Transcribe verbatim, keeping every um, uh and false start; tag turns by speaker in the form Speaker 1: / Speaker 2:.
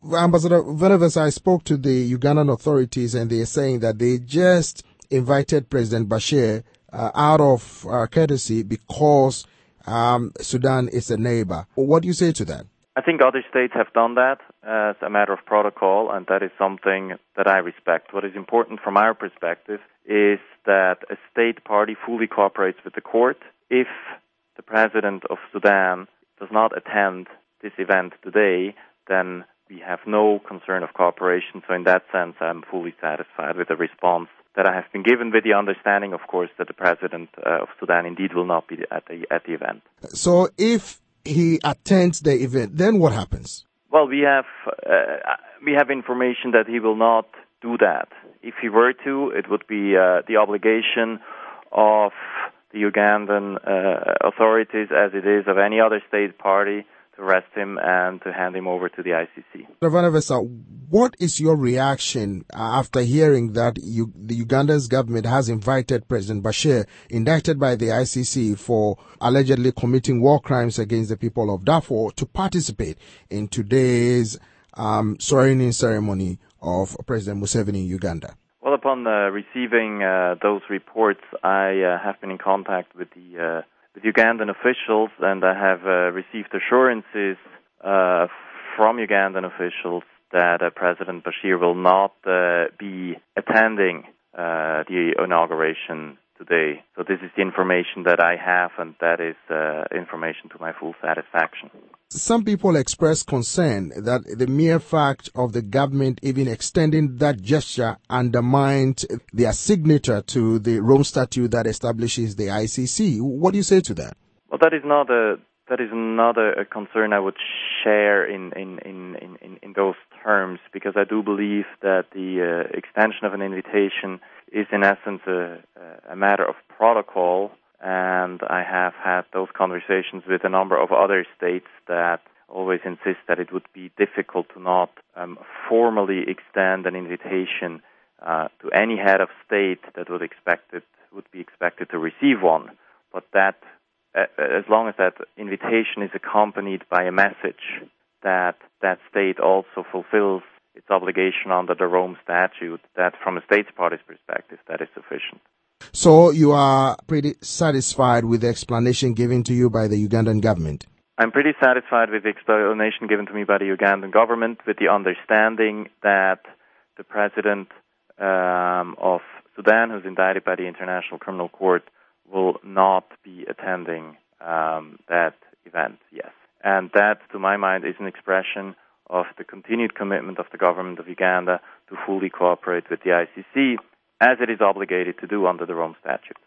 Speaker 1: Ambassador Veneves, I spoke to the Ugandan authorities and they're saying that they just invited President Bashir uh, out of uh, courtesy because um, Sudan is a neighbor. What do you say to that?
Speaker 2: I think other states have done that as a matter of protocol, and that is something that I respect. What is important from our perspective is that a state party fully cooperates with the court. If the president of Sudan does not attend this event today, then we have no concern of cooperation. So in that sense, I'm fully satisfied with the response that I have been given, with the understanding, of course, that the president uh, of Sudan indeed will not be at the at the event.
Speaker 1: So if he attends the event, then what happens?
Speaker 2: Well, we have uh, we have information that he will not do that. If he were to, it would be uh, the obligation of the Ugandan uh, authorities, as it is of any other state party, to arrest him and to hand him over to the I C C.
Speaker 1: Veneves, what is your reaction after hearing that you, the Uganda's government has invited President Bashir, indicted by the I C C for allegedly committing war crimes against the people of Darfur, to participate in today's um, swearing-in ceremony of President Museveni in Uganda?
Speaker 2: Well, upon uh, receiving uh, those reports, I uh, have been in contact with the uh, with Ugandan officials, and I have uh, received assurances uh, from Ugandan officials that uh, President Bashir will not uh, be attending uh, the inauguration today. So this is the information that I have, and that is uh, information to my full satisfaction.
Speaker 1: Some people express concern that the mere fact of the government even extending that gesture undermined their signature to the Rome Statute that establishes the I C C. What do you say to that?
Speaker 2: Well, that is not a that is not a, a concern I would share in in, in, in, in those terms, because I do believe that the uh, extension of an invitation is in essence a, a matter of protocol. And I have had those conversations with a number of other states that always insist that it would be difficult to not um, formally extend an invitation uh, to any head of state that would expected would be expected to receive one. But that, uh, as long as that invitation is accompanied by a message that that state also fulfills its obligation under the Rome Statute, that from a state's party's perspective, that is sufficient.
Speaker 1: So you are pretty satisfied with the explanation given to you by the Ugandan government?
Speaker 2: I'm pretty satisfied with the explanation given to me by the Ugandan government, with the understanding that the president um, of Sudan, who's indicted by the International Criminal Court, will not be attending um, that event, yes. And that, to my mind, is an expression of the continued commitment of the government of Uganda to fully cooperate with the I C C, as it is obligated to do under the Rome Statute.